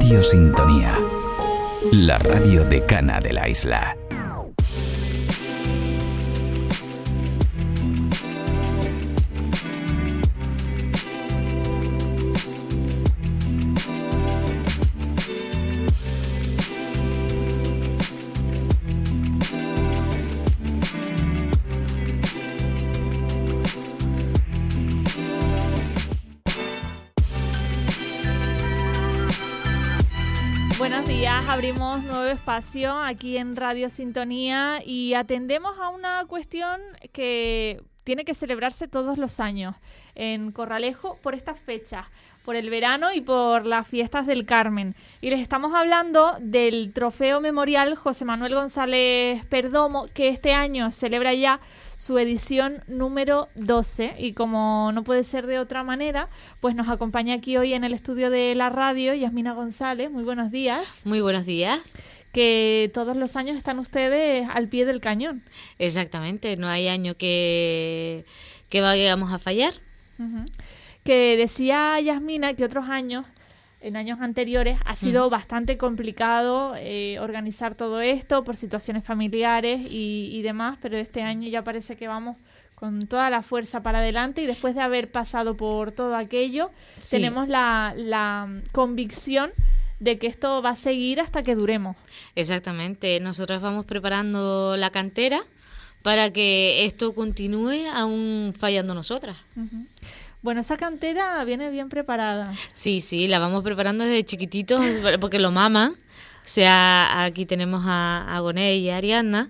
Radio Sintonía, la radio decana de la isla. Abrimos nuevo espacio aquí en Radio Sintonía y atendemos a una cuestión que tiene que celebrarse todos los años en Corralejo por estas fechas, por el verano y por las fiestas del Carmen. Y les estamos hablando del Trofeo Memorial José Manuel González Perdomo, que este año celebra ya su edición número 12, y como no puede ser de otra manera, pues nos acompaña aquí hoy en el estudio de la radio Yasmina González. Muy buenos días. Muy buenos días. Que todos los años están ustedes al pie del cañón. Exactamente, no hay año que vayamos a fallar. Uh-huh. Que decía Yasmina que otros años, en años anteriores, ha sido bastante complicado organizar todo esto por situaciones familiares y demás, pero este año ya parece que vamos con toda la fuerza para adelante, y después de haber pasado por todo aquello, tenemos la convicción de que esto va a seguir hasta que duremos. Exactamente, nosotros vamos preparando la cantera para que esto continúe aún fallando nosotras. Uh-huh. Bueno, esa cantera viene bien preparada. Sí, la vamos preparando desde chiquititos porque lo maman. O sea, aquí tenemos a Agoné y a Ariadna,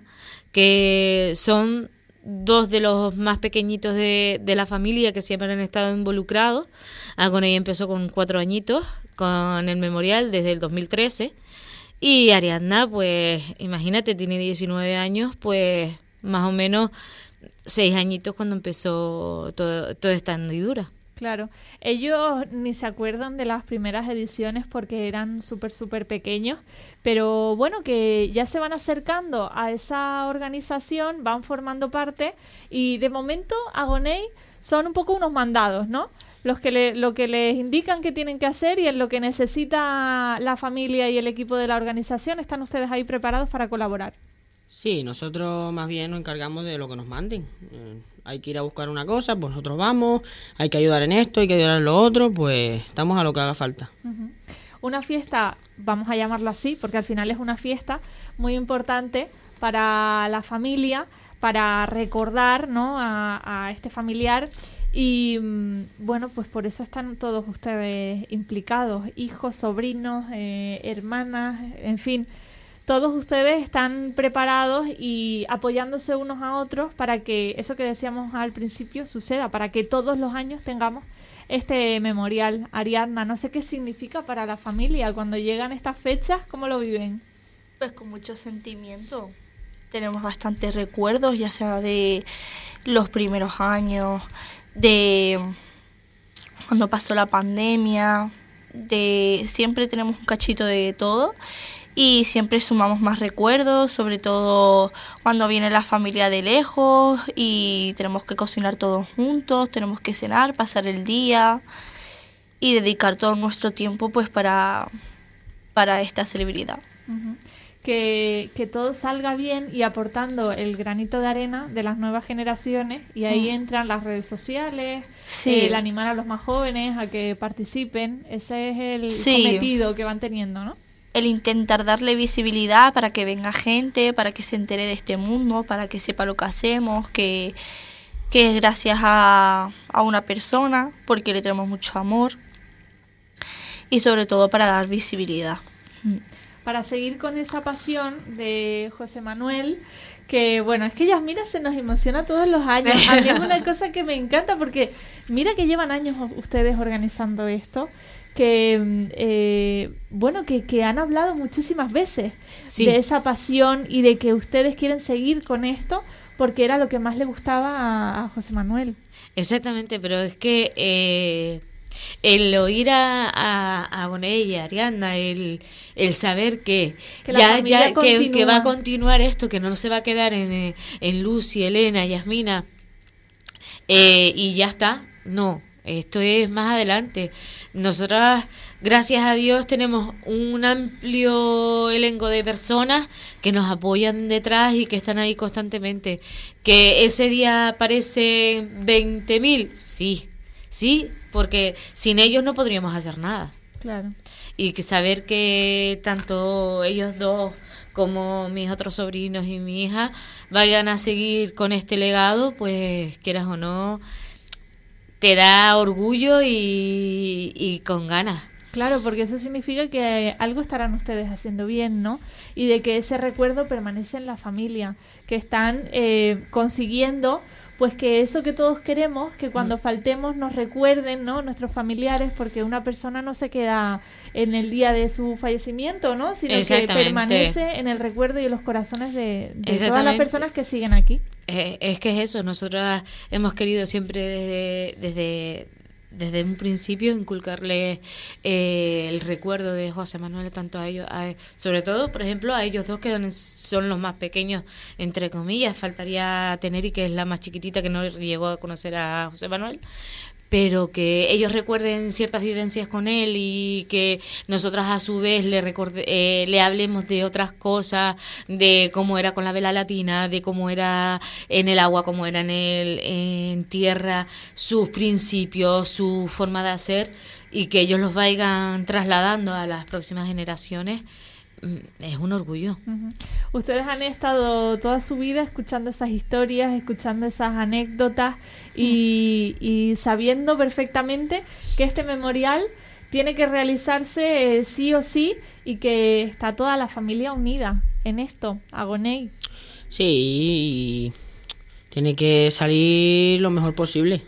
que son dos de los más pequeñitos de la familia que siempre han estado involucrados. Agoné empezó con 4 añitos con el memorial desde el 2013. Y Ariadna, pues imagínate, tiene 19 años, pues más o menos 6 añitos cuando empezó toda esta andadura. Claro, ellos ni se acuerdan de las primeras ediciones porque eran súper pequeños, pero bueno, que ya se van acercando a esa organización, van formando parte, y de momento Agoney son un poco unos mandados, ¿no? Lo que les indican que tienen que hacer, y en lo que necesita la familia y el equipo de la organización, ¿están ustedes ahí preparados para colaborar? Sí, nosotros más bien nos encargamos de lo que nos manden. Hay que ir a buscar una cosa, pues nosotros vamos, hay que ayudar en esto, hay que ayudar en lo otro, pues estamos a lo que haga falta. Uh-huh. Una fiesta, vamos a llamarlo así, porque al final es una fiesta muy importante para la familia, para recordar, ¿no?, a este familiar. Y bueno, pues por eso están todos ustedes implicados, hijos, sobrinos, hermanas, en fin. Todos ustedes están preparados y apoyándose unos a otros para que eso que decíamos al principio suceda, para que todos los años tengamos este memorial. Ariadna, no sé qué significa para la familia cuando llegan estas fechas, ¿cómo lo viven? Pues con mucho sentimiento. Tenemos bastantes recuerdos, ya sea de los primeros años, de cuando pasó la pandemia, siempre tenemos un cachito de todo. Y siempre sumamos más recuerdos, sobre todo cuando viene la familia de lejos y tenemos que cocinar todos juntos, tenemos que cenar, pasar el día y dedicar todo nuestro tiempo pues para esta celebridad. Uh-huh. Que todo salga bien y aportando el granito de arena de las nuevas generaciones, y ahí entran las redes sociales, el animar a los más jóvenes a que participen. Ese es el cometido que van teniendo, ¿no? El intentar darle visibilidad para que venga gente, para que se entere de este mundo, para que sepa lo que hacemos, que es gracias a una persona, porque le tenemos mucho amor, y sobre todo para dar visibilidad. Para seguir con esa pasión de José Manuel, que bueno, es que Yasmina se nos emociona todos los años. A mí es una cosa que me encanta, porque mira que llevan años ustedes organizando esto, que bueno, que han hablado muchísimas veces de esa pasión y de que ustedes quieren seguir con esto porque era lo que más le gustaba a José Manuel. Exactamente, pero es que el oír a Agoné y a Ariadna, el saber que va a continuar esto, que no se va a quedar en Lucy, Elena, Yasmina y ya está, no. Esto es más adelante. Nosotras, gracias a Dios, tenemos un amplio elenco de personas que nos apoyan detrás y que están ahí constantemente. ¿Que ese día aparecen 20.000? Sí, porque sin ellos no podríamos hacer nada. Claro. Y que saber que tanto ellos dos como mis otros sobrinos y mi hija vayan a seguir con este legado, pues quieras o no, te da orgullo y con ganas. Claro, porque eso significa que algo estarán ustedes haciendo bien, ¿no? Y de que ese recuerdo permanece en la familia, que están consiguiendo, pues que eso que todos queremos, que cuando faltemos nos recuerden, ¿no? Nuestros familiares, porque una persona no se queda en el día de su fallecimiento, ¿no? Sino que permanece en el recuerdo y en los corazones de todas las personas que siguen aquí. Es que es eso, nosotras hemos querido siempre desde un principio inculcarles el recuerdo de José Manuel, tanto a ellos, sobre todo, por ejemplo, a ellos dos que son los más pequeños, entre comillas. Faltaría a Teneri, que es la más chiquitita, que no llegó a conocer a José Manuel, pero que ellos recuerden ciertas vivencias con él y que nosotras a su vez le hablemos de otras cosas, de cómo era con la vela latina, de cómo era en el agua, cómo era en tierra, sus principios, su forma de hacer, y que ellos los vayan trasladando a las próximas generaciones. Es un orgullo. Uh-huh. Ustedes han estado toda su vida escuchando esas historias, escuchando esas anécdotas y sabiendo perfectamente que este memorial tiene que realizarse sí o sí, y que está toda la familia unida en esto, Agoney. Sí, tiene que salir lo mejor posible.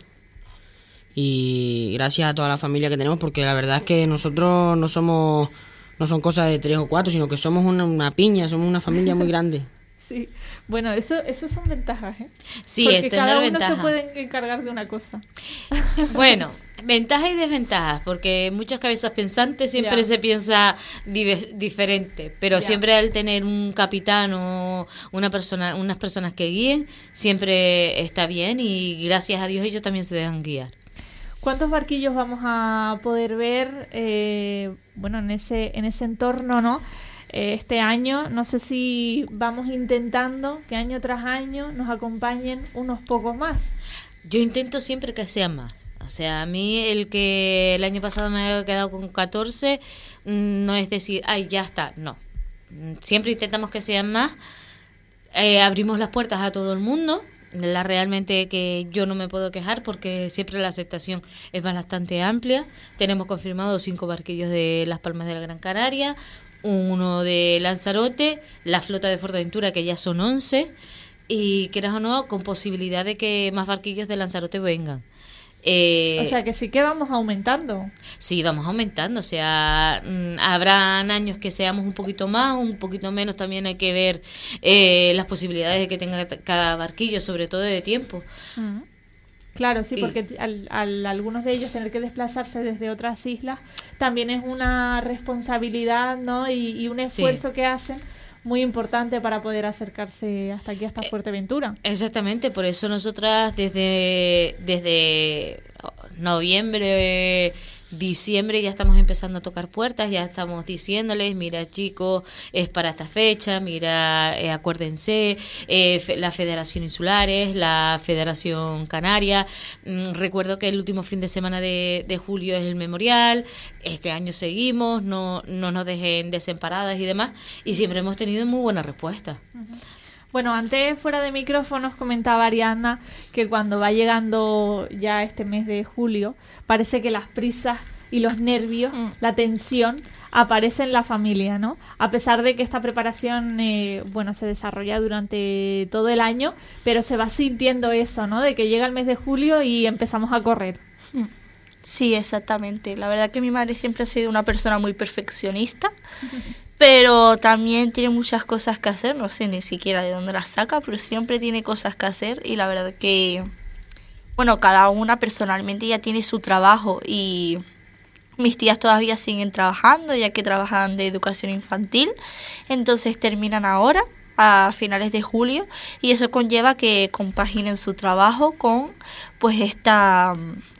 Y gracias a toda la familia que tenemos, porque la verdad es que nosotros no son cosas de 3 o 4, sino que somos una piña, somos una familia muy grande. Sí, bueno, eso son ventajas, ¿eh? Sí, porque es cada tener uno ventaja. se puede encargar de una cosa. Bueno, ventajas y desventajas, porque muchas cabezas pensantes siempre se piensa diferente, pero siempre al tener un capitán o unas personas que guíen, siempre está bien, y gracias a Dios ellos también se dejan guiar. ¿Cuántos barquillos vamos a poder ver en ese entorno, ¿no? Este año, no sé si vamos intentando que año tras año nos acompañen unos pocos más. Yo intento siempre que sean más. O sea, a mí el año pasado me había quedado con 14, no es decir, ay, ya está, no. Siempre intentamos que sean más. Abrimos las puertas a todo el mundo. Realmente que yo no me puedo quejar, porque siempre la aceptación es bastante amplia. Tenemos confirmados 5 barquillos de Las Palmas de la Gran Canaria, uno de Lanzarote, la flota de Fuerteventura, que ya son 11, y quieras o no, con posibilidad de que más barquillos de Lanzarote vengan. O sea que sí que vamos aumentando. Sí, vamos aumentando. O sea, habrán años que seamos un poquito más, un poquito menos. También hay que ver las posibilidades de que tenga cada barquillo, sobre todo de tiempo. Uh-huh. Claro, sí, porque al algunos de ellos tener que desplazarse desde otras islas también es una responsabilidad, ¿no? Y un esfuerzo que hacen muy importante para poder acercarse hasta aquí, hasta Fuerteventura. Exactamente, por eso nosotras desde noviembre, diciembre ya estamos empezando a tocar puertas, ya estamos diciéndoles, mira chicos, es para esta fecha, mira, acuérdense, la Federación Insulares, la Federación Canaria. Recuerdo que el último fin de semana de julio es el memorial, este año seguimos, no nos dejen desamparadas y demás, y siempre hemos tenido muy buena respuesta. Uh-huh. Bueno, antes fuera de micrófonos comentaba Ariadna que cuando va llegando ya este mes de julio, parece que las prisas y los nervios, la tensión, aparece en la familia, ¿no? A pesar de que esta preparación, se desarrolla durante todo el año, pero se va sintiendo eso, ¿no? De que llega el mes de julio y empezamos a correr. Sí, exactamente. La verdad que mi madre siempre ha sido una persona muy perfeccionista, pero también tiene muchas cosas que hacer, no sé ni siquiera de dónde las saca, pero siempre tiene cosas que hacer, y la verdad que, cada una personalmente ya tiene su trabajo, y mis tías todavía siguen trabajando, ya que trabajan de educación infantil, entonces terminan ahora, a finales de julio, y eso conlleva que compaginen su trabajo con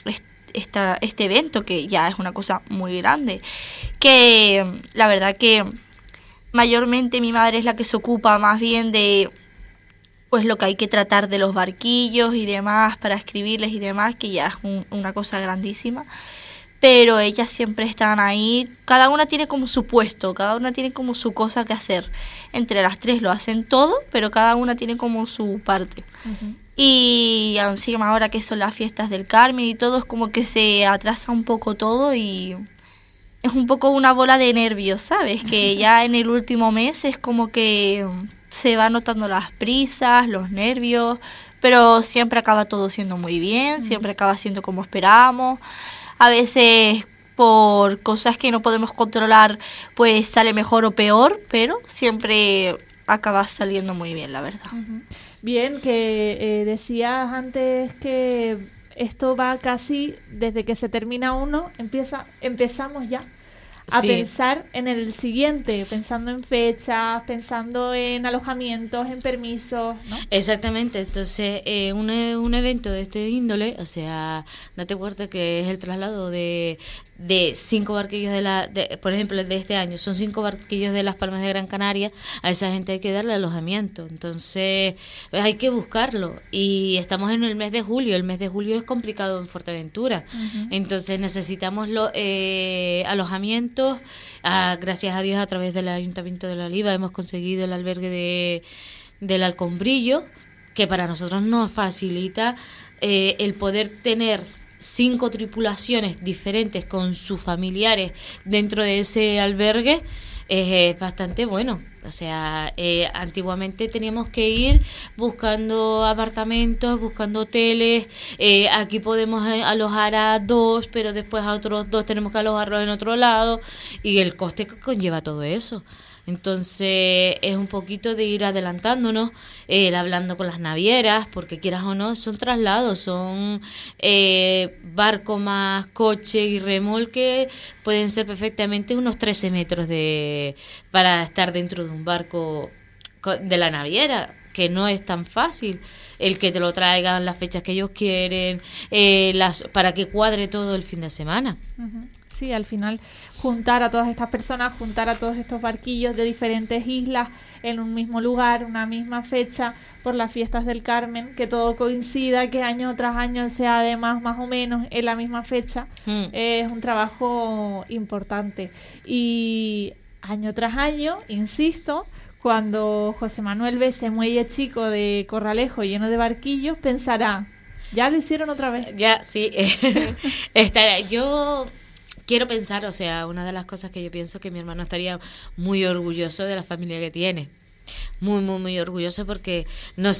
este evento, que ya es una cosa muy grande, que la verdad que mayormente mi madre es la que se ocupa más bien de pues lo que hay que tratar de los barquillos y demás para escribirles y demás, que ya es una cosa grandísima. Pero ellas siempre están ahí, cada una tiene como su puesto, cada una tiene como su cosa que hacer. Entre las tres lo hacen todo, pero cada una tiene como su parte. Uh-huh. Y encima ahora que son las fiestas del Carmen y todo, es como que se atrasa un poco todo y es un poco una bola de nervios, ¿sabes? Que ya en el último mes es como que se van notando las prisas, los nervios, pero siempre acaba todo siendo muy bien, siempre acaba siendo como esperábamos. A veces por cosas que no podemos controlar pues sale mejor o peor, pero siempre acaba saliendo muy bien, la verdad. Uh-huh. Bien, que decías antes que esto va casi desde que se termina uno, empezamos ya a pensar en el siguiente, pensando en fechas, pensando en alojamientos, en permisos, ¿no? Exactamente, entonces un evento de este índole, o sea, date cuenta que es el traslado de 5 barquillos por ejemplo, de este año, son 5 barquillos de Las Palmas de Gran Canaria, a esa gente hay que darle alojamiento, entonces hay que buscarlo, y estamos en el mes de julio es complicado en Fuerteventura, uh-huh. Entonces necesitamos alojamientos. Gracias a Dios, a través del Ayuntamiento de La Oliva hemos conseguido el albergue del Alcombrillo, que para nosotros nos facilita el poder tener 5 tripulaciones diferentes con sus familiares dentro de ese albergue. Es bastante bueno. O sea, antiguamente teníamos que ir buscando apartamentos, buscando hoteles. Aquí podemos alojar a 2, pero después a otros 2 tenemos que alojarlos en otro lado, y el coste que conlleva todo eso. Entonces es un poquito de ir adelantándonos, hablando con las navieras, porque quieras o no, son traslados, son barco más coche y remolque, pueden ser perfectamente unos 13 metros para estar dentro de un barco de la naviera, que no es tan fácil el que te lo traigan las fechas que ellos quieren, para que cuadre todo el fin de semana. Uh-huh. Sí, al final juntar a todas estas personas, juntar a todos estos barquillos de diferentes islas en un mismo lugar, una misma fecha, por las fiestas del Carmen, que todo coincida, que año tras año sea además más o menos en la misma fecha, es un trabajo importante. Y año tras año, insisto, cuando José Manuel ve ese muelle chico de Corralejo lleno de barquillos, pensará, ¿ya lo hicieron otra vez? Ya, sí. Yo quiero pensar, o sea, una de las cosas que yo pienso, que mi hermano estaría muy orgulloso de la familia que tiene. Muy, muy, muy orgulloso, porque no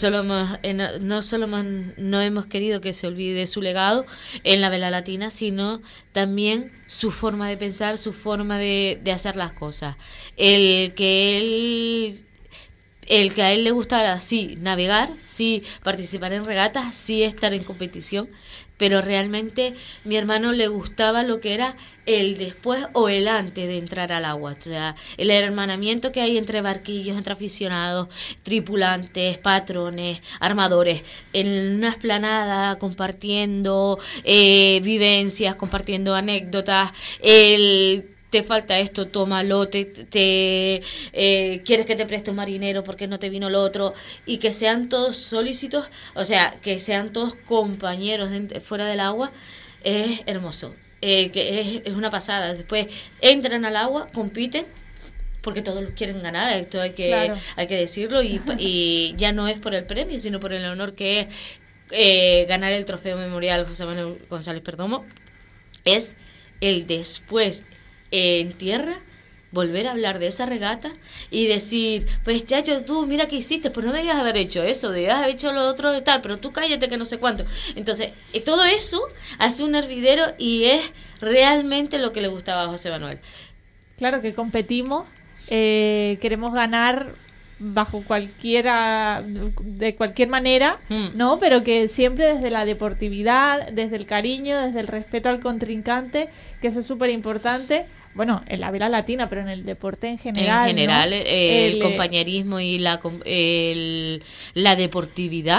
hemos querido que se olvide su legado en la vela latina, sino también su forma de pensar, su forma de hacer las cosas. El que a él le gustara, sí, navegar, sí, participar en regatas, sí, estar en competición, pero realmente mi hermano le gustaba lo que era el después o el antes de entrar al agua, o sea, el hermanamiento que hay entre barquillos, entre aficionados, tripulantes, patrones, armadores, en una esplanada compartiendo vivencias, compartiendo anécdotas, te falta esto, tómalo, quieres que te preste un marinero porque no te vino el otro, y que sean todos solícitos, o sea, que sean todos compañeros fuera del agua, es hermoso, que es una pasada. Después entran al agua, compiten, porque todos quieren ganar, esto hay que decirlo, y ya no es por el premio, sino por el honor que es ganar el trofeo memorial José Manuel González Perdomo. Es el después en tierra, volver a hablar de esa regata y decir, pues chacho, tú mira qué hiciste, pues no deberías haber hecho eso, deberías haber hecho lo otro de tal, pero tú cállate que no sé cuánto. Entonces, todo eso hace un hervidero, y es realmente lo que le gustaba a José Manuel. Claro que competimos, queremos ganar de cualquier manera, ¿no? Pero que siempre desde la deportividad, desde el cariño, desde el respeto al contrincante, que eso es súper importante. Bueno, en la vela latina, pero en el deporte en general. En general, ¿no? el compañerismo y la deportividad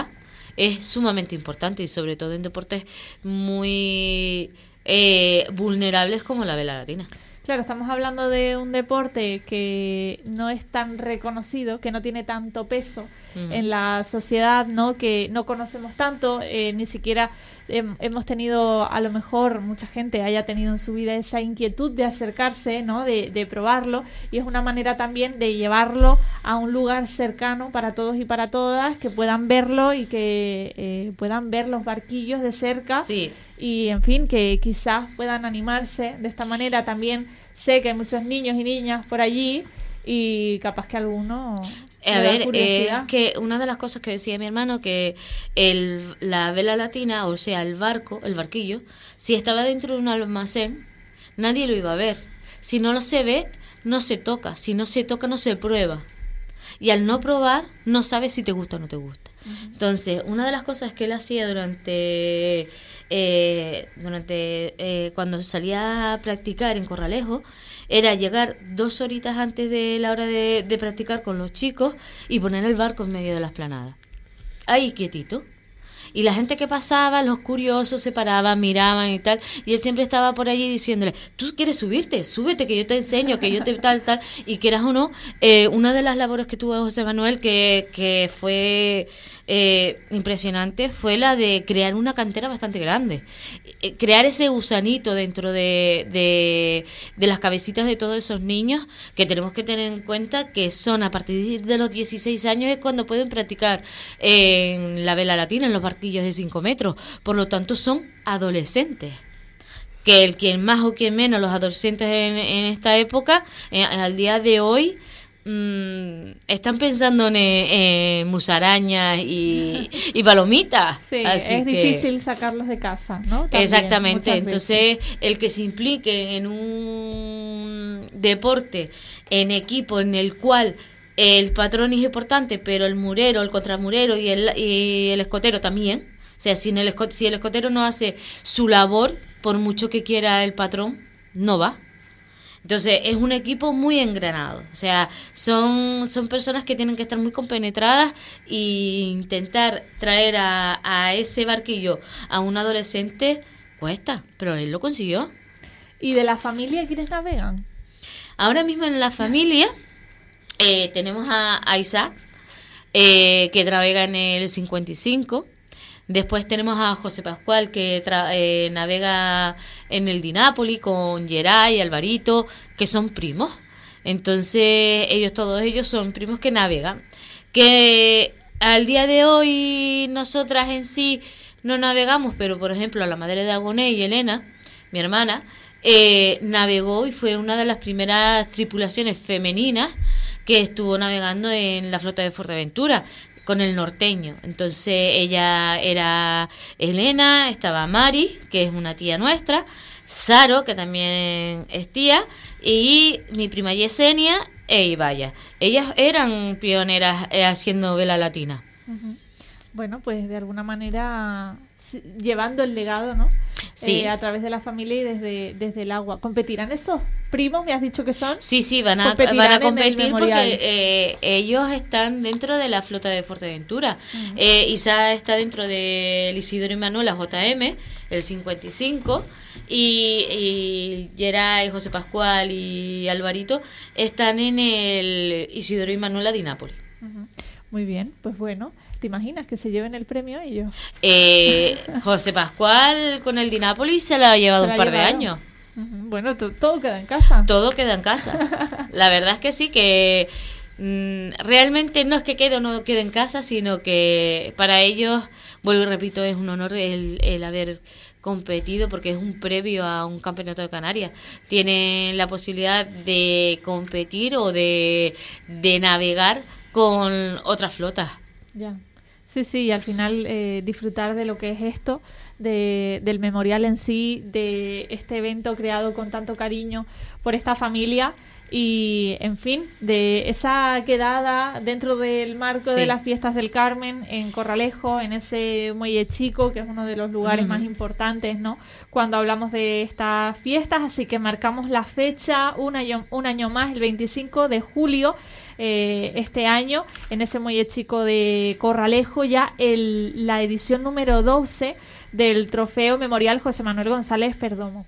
es sumamente importante y sobre todo en deportes muy vulnerables como la vela latina. Claro, estamos hablando de un deporte que no es tan reconocido, que no tiene tanto peso en la sociedad, ¿no? Que no conocemos tanto, ni siquiera hemos tenido, a lo mejor mucha gente haya tenido en su vida esa inquietud de acercarse, ¿no? De probarlo, y es una manera también de llevarlo a un lugar cercano para todos y para todas, que puedan verlo y que puedan ver los barquillos de cerca. Sí. Y, en fin, que quizás puedan animarse de esta manera. También sé que hay muchos niños y niñas por allí y capaz que alguno A ver, es que una de las cosas que decía mi hermano, que la vela latina, o sea, el barquillo, si estaba dentro de un almacén, nadie lo iba a ver. Si no lo se ve, no se toca. Si no se toca, no se prueba. Y al no probar, no sabes si te gusta o no te gusta. Entonces, una de las cosas que él hacía durante cuando salía a practicar en Corralejo era llegar 2 horitas antes de la hora de practicar con los chicos y poner el barco en medio de la explanada, ahí quietito. Y la gente que pasaba, los curiosos, se paraban, miraban y tal, y él siempre estaba por allí diciéndole: ¿tú quieres subirte? Súbete, que yo te enseño, que yo te tal. Y quieras o no, una de las labores que tuvo José Manuel que fue impresionante fue la de crear una cantera bastante grande, crear ese gusanito dentro de las cabecitas de todos esos niños, que tenemos que tener en cuenta que son a partir de los 16 años es cuando pueden practicar en la vela latina, en los barquillos de 5 metros, por lo tanto son adolescentes. Que quien más o quien menos, los adolescentes en esta época, al día de hoy, están pensando en musarañas y palomitas. Sí, así es que difícil sacarlos de casa, ¿no? También, exactamente. Entonces, veces. el que se implique en un deporte en equipo en el cual el patrón es importante, pero el murero, el contramurero y el escotero también. O sea, si el escotero no hace su labor, por mucho que quiera el patrón, no va. Entonces, es un equipo muy engranado. O sea, son personas que tienen que estar muy compenetradas e intentar traer a ese barquillo a un adolescente cuesta, pero él lo consiguió. ¿Y de la familia quiénes navegan? Ahora mismo en la familia tenemos a Isaac, que navega en el 55. Después tenemos a José Pascual, que navega en el Dinápoli con Geray y Alvarito, que son primos. Entonces, todos ellos son primos que navegan. Que al día de hoy nosotras en sí no navegamos, pero por ejemplo la madre de Agoné y Elena, mi hermana, navegó y fue una de las primeras tripulaciones femeninas que estuvo navegando en la flota de Fuerteventura con el norteño. Entonces ella era Elena, estaba Mari, que es una tía nuestra, Saro, que también es tía, y mi prima Yesenia e Ibaya. Ellas eran pioneras haciendo vela latina. Uh-huh. Bueno, pues de alguna manera llevando el legado, ¿no? Sí. A través de la familia y desde el agua. ¿Competirán esos primos, me has dicho que son? Sí, van a competir porque ellos están dentro de la flota de Fuerteventura. Uh-huh. Isa está dentro del Isidoro y Manuela JM, el 55, y Geray, José Pascual y Alvarito están en el Isidoro y Manuela de Nápoles. Uh-huh. Muy bien, pues bueno. ¿Te imaginas que se lleven el premio ellos? José Pascual con el Dinápolis se lo ha llevado un par de años. Bueno, todo queda en casa. Todo queda en casa. La verdad es que sí, que realmente no es que quede o no quede en casa, sino que para ellos, vuelvo y repito, es un honor el haber competido, porque es un previo a un campeonato de Canarias. Tienen la posibilidad de competir o de navegar con otras flotas. Ya. Sí, y al final disfrutar de lo que es esto, del memorial en sí, de este evento creado con tanto cariño por esta familia Y, en fin, de esa quedada dentro del marco de las fiestas del Carmen en Corralejo, en ese muelle chico, que es uno de los lugares más importantes, ¿no?, cuando hablamos de estas fiestas. Así que marcamos la fecha un año más, el 25 de julio, este año, en ese muelle chico de Corralejo, ya la edición número 12 del Trofeo Memorial José Manuel González Perdomo.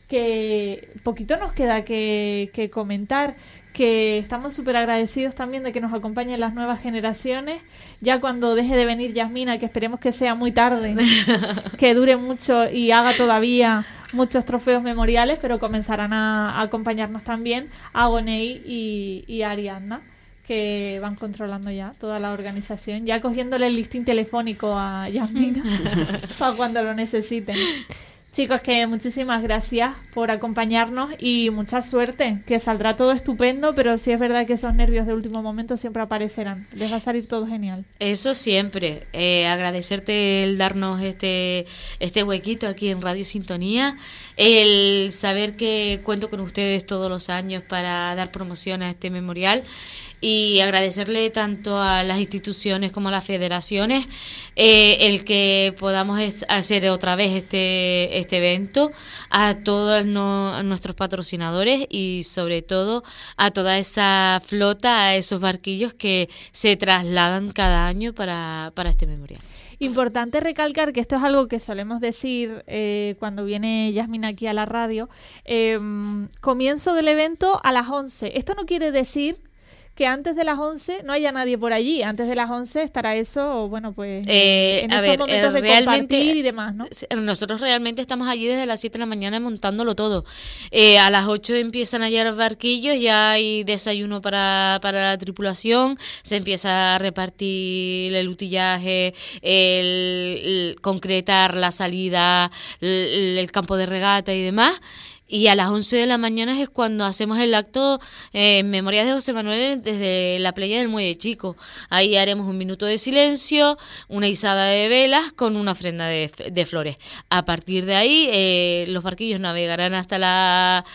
Que poquito nos queda que comentar, que estamos súper agradecidos también de que nos acompañen las nuevas generaciones, ya cuando deje de venir Yasmina, que esperemos que sea muy tarde, que dure mucho y haga todavía muchos trofeos memoriales, pero comenzarán a acompañarnos también a Gonei y a Ariadna, que van controlando ya toda la organización, ya cogiéndole el listín telefónico a Yasmina para cuando lo necesiten. Chicos, que muchísimas gracias por acompañarnos y mucha suerte, que saldrá todo estupendo, pero sí es verdad que esos nervios de último momento siempre aparecerán. Les va a salir todo genial. Eso siempre. Agradecerte el darnos este huequito aquí en Radio Sintonía, el saber que cuento con ustedes todos los años para dar promoción a este memorial, y agradecerle tanto a las instituciones como a las federaciones el que podamos hacer otra vez este evento, a todos nuestros patrocinadores y sobre todo a toda esa flota, a esos barquillos que se trasladan cada año para este memorial. Importante recalcar que esto es algo que solemos decir cuando viene Yasmina aquí a la radio. Comienzo del evento a las 11. Esto no quiere decir que antes de las 11 no haya nadie por allí. Antes de las 11 estará eso, bueno, pues en esos momentos de compartir y demás, ¿no? Nosotros realmente estamos allí desde las 7 de la mañana montándolo todo. A las 8 empiezan a llegar barquillos, ya hay desayuno para la tripulación, se empieza a repartir el utillaje, el concretar la salida, el campo de regata y demás. Y a las 11 de la mañana es cuando hacemos el acto en memoria de José Manuel desde la playa del Muelle Chico. Ahí haremos un minuto de silencio, una izada de velas con una ofrenda de flores. A partir de ahí los barquillos navegarán hasta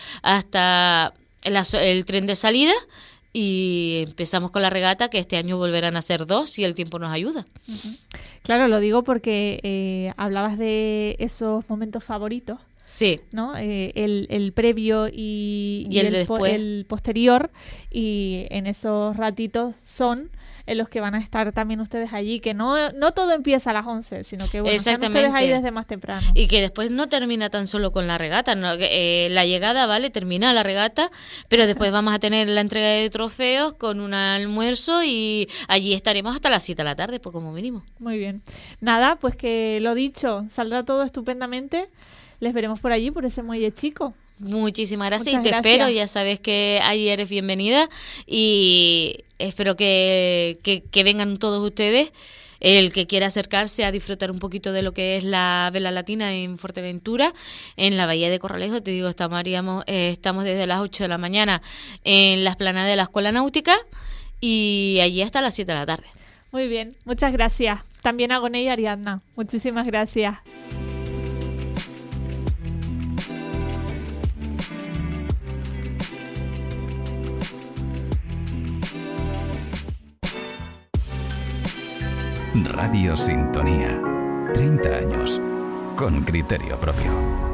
el tren de salida y empezamos con la regata, que este año volverán a ser 2 si el tiempo nos ayuda. Uh-huh. Claro, lo digo porque hablabas de esos momentos favoritos. Sí. ¿No? El previo y el posterior, y en esos ratitos son en los que van a estar también ustedes allí, que no todo empieza a las 11, sino que bueno, están ustedes ahí desde más temprano. Y que después no termina tan solo con la regata, ¿no? La llegada, ¿vale? Termina la regata, pero después vamos a tener la entrega de trofeos con un almuerzo y allí estaremos hasta las 7 de la tarde, por como mínimo. Muy bien. Nada, pues que lo dicho, saldrá todo estupendamente. Les veremos por allí, por ese muelle chico. Muchísimas gracias. Muchas gracias. Espero, ya sabes que allí eres bienvenida y espero que vengan todos ustedes. El que quiera acercarse a disfrutar un poquito de lo que es la vela latina en Fuerteventura, en la bahía de Corralejo, te digo, estamos desde las 8 de la mañana en la explanada de la Escuela Náutica y allí hasta las 7 de la tarde. Muy bien, muchas gracias. También a Gonei y Ariadna. Muchísimas gracias. Radio Sintonía. 30 años con criterio propio.